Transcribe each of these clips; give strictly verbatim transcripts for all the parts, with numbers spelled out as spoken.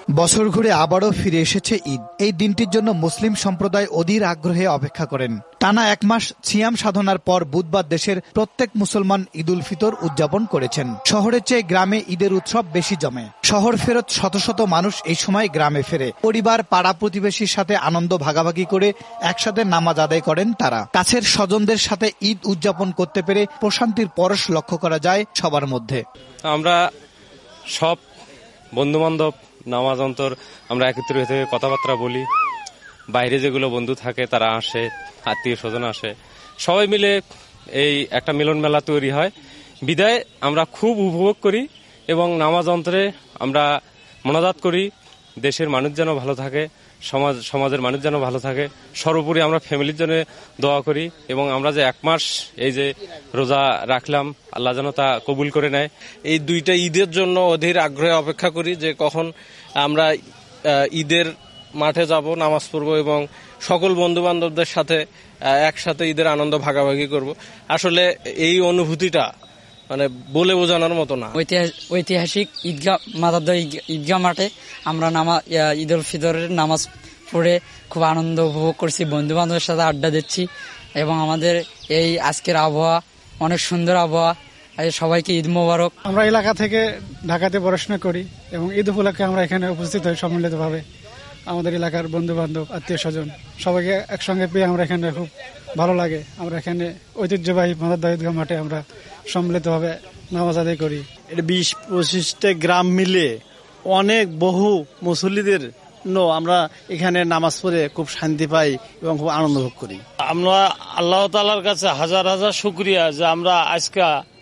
বছর ঘুরে আবারও ফিরে এসেছে ঈদ। এই দিনটির জন্য মুসলিম সম্প্রদায় অধীর আগ্রহে অপেক্ষা করেন। টানা এক মাস সিয়াম সাধনার পর বুধবার দেশের প্রত্যেক মুসলমান ঈদ উল ফিতর উদযাপন করেছেন। শহরের চেয়ে গ্রামে ঈদের উৎসব বেশি জমে। শহর ফেরত শত শত মানুষ এই সময় গ্রামে ফেরে। পরিবার, পাড়া প্রতিবেশীর সাথে আনন্দ ভাগাভাগি করে একসাথে নামাজ আদায় করেন তারা। কাছের স্বজনদের সাথে ঈদ উদযাপন করতে পেরে প্রশান্তির পরশ লক্ষ্য করা যায় সবার মধ্যে। আমরা সব বন্ধু বান্ধব নামাজ অন্তর আমরা একত্রিত হয়ে কথাবার্তা বলি। বাইরে যেগুলো বন্ধু থাকে তারা আসে, আত্মীয় স্বজন আসে, সবাই মিলে এই একটা মিলন মেলা তৈরি হয়। বিদায় আমরা খুব উপভোগ করি এবং নামাজ অন্তরে আমরা মোনাজাত করি দেশের মানুষ যেন ভালো থাকে, সমাজ সমাজের মানুষ যেন ভালো থাকে। সর্বোপরি আমরা ফ্যামিলির জন্য দোয়া করি এবং আমরা যে এক মাস এই যে রোজা রাখলাম, আল্লাহ যেন তা কবুল করে নেয়। এই দুইটা ঈদের জন্য অধীর আগ্রহে অপেক্ষা করি যে কখন আমরা ঈদের মাঠে যাব, নামাজ পড়ব এবং সকল বন্ধু বান্ধবদের সাথে একসাথে ঈদের আনন্দ ভাগাভাগি করব। আসলে এই অনুভূতিটা মানে বলে বোঝানোর মতো না। ঐতিহাসিক ঈদগাহ মাদারদহ ঈদগাহ মাঠে আমরা নামাজ ঈদ উল ফিতরের নামাজ পড়ে খুব আনন্দ উপভোগ করছি, বন্ধু বান্ধবের সাথে আড্ডা দিচ্ছি এবং আমাদের এই আজকের আবহাওয়া অনেক সুন্দর আবহাওয়া। সবাইকে ঈদ মোবারক। আমরা এলাকা থেকে ঢাকাতে পড়াশোনা করি এবং ঈদ উপলক্ষে আমরা এখানে উপস্থিত হই সম্মিলিতভাবে। আমাদের এলাকার বন্ধু বান্ধব, আত্মীয় স্বজন সবাইকে একসঙ্গে পেয়ে আমরা এখানে খুব ভালো লাগে। আমরা এখানে ঐতিহ্যবাহী মাদারদহ ঈদগাহ মাঠে আমরা সম্মিলিতভাবে নামাজ আদায় করি। এটা বিশ পঁচিশটা গ্রাম মিলে অনেক বহু মুসল্লিদের আমরা এখানে নামাজ পড়ে খুব শান্তি পাই এবং খুব আনন্দ ভোগ করি। আমরা আল্লাহ তাআলার কাছে হাজার হাজার শুকরিয়া যে আমরা আজকে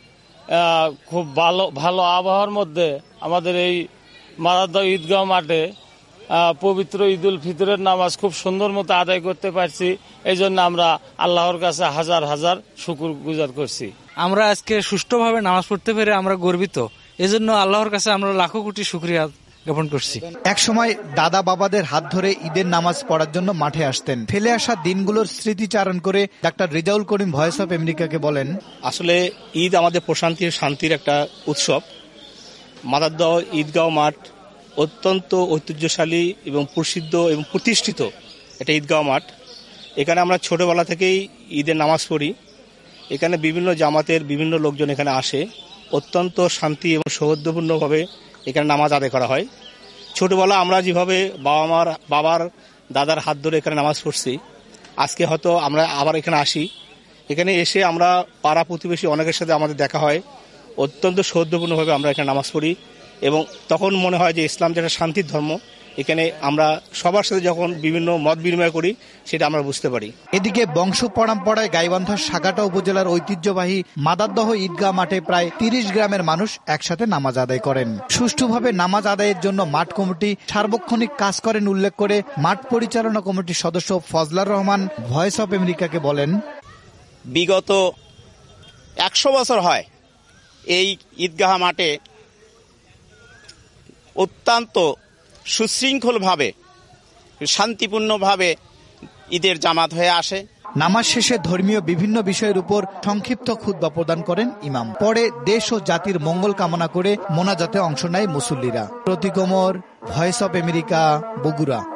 খুব ভালো ভালো আবহাওয়ার মধ্যে আমাদের এই মাদারদহ ঈদগাহ মাঠে পবিত্র ঈদ উল ফিতরের নামাজ খুব সুন্দর মতো আদায় করতে পারছি। এই জন্য আমরা আল্লাহর কাছে হাজার হাজার শুকর গুজার করছি। আমরা আজকে সুষ্ঠুভাবে নামাজ পড়তে পেরে আমরা গর্বিত। এজন্য আল্লাহর কাছে আমরা লাখো কোটি শুকরিয়া জ্ঞাপন করছি। এক সময় দাদা বাবাদের হাত ধরে ঈদের নামাজ পড়ার জন্য মাঠে আসতেন। ফেলে আসা দিনগুলোর স্মৃতিচারণ করে doctor Rezaul Karim voice of আমেরিকাকে বলেন, আসলে ঈদ আমাদের প্রশান্তি শান্তির একটা উৎসব। মাদারদহ ঈদগাহ মাঠ অত্যন্ত ঐতিহ্যশালী এবং প্রসিদ্ধ এবং প্রতিষ্ঠিত একটা ঈদগাহ মাঠ। এখানে আমরা ছোটবেলা থেকেই ঈদের নামাজ পড়ি। এখানে বিভিন্ন জামাতের বিভিন্ন লোকজন এখানে আসে। অত্যন্ত শান্তি এবং সৌহার্দ্যপূর্ণভাবে এখানে নামাজ আদায় করা হয়। ছোটবেলা আমরা যেভাবে বাবা মার বাবার দাদার হাত ধরে এখানে নামাজ পড়ছি, আজকে হয়তো আমরা আবার এখানে আসি। এখানে এসে আমরা পাড়া প্রতিবেশী অনেকের সাথে আমাদের দেখা হয়। অত্যন্ত সৌহার্দ্যপূর্ণভাবে আমরা এখানে নামাজ পড়ি এবং তখন মনে হয় যে ইসলাম যেটা শান্তির ধর্ম, এখানে আমরা সবার সাথে যখন বিভিন্ন মত বিনিময় করি সেটা আমরা বুঝতে পারি। এদিকে বংশ পরম্পরায় গাইবান্ধার সাগাটা উপজেলার ঐতিহ্যবাহী মাদারদহ ঈদগাহ মাঠে প্রায় তিরিশ গ্রামের মানুষ একসাথে নামাজ আদায় করেন। সুষ্ঠুভাবে নামাজ আদায়ের জন্য মাঠ কমিটি সার্বক্ষণিক কাজ করেন উল্লেখ করে মাঠ পরিচালনা কমিটির সদস্য ফজলার রহমান ভয়েস অফ আমেরিকাকে বলেন, বিগত একশো বছর হয় এই ঈদগাহ মাঠে অত্যন্ত সুশৃঙ্খলভাবে শান্তিপূর্ণভাবে ঈদের জামাত হয়ে আসে। নামাজ শেষে ধর্মীয় বিভিন্ন বিষয়ের উপর সংক্ষিপ্ত খুতবা প্রদান করেন ইমাম। পরে দেশ ও জাতির মঙ্গল কামনা করে মোনাজাতে অংশ নেয় মুসল্লিরা। Pratik Omar, voice of America, Bogura.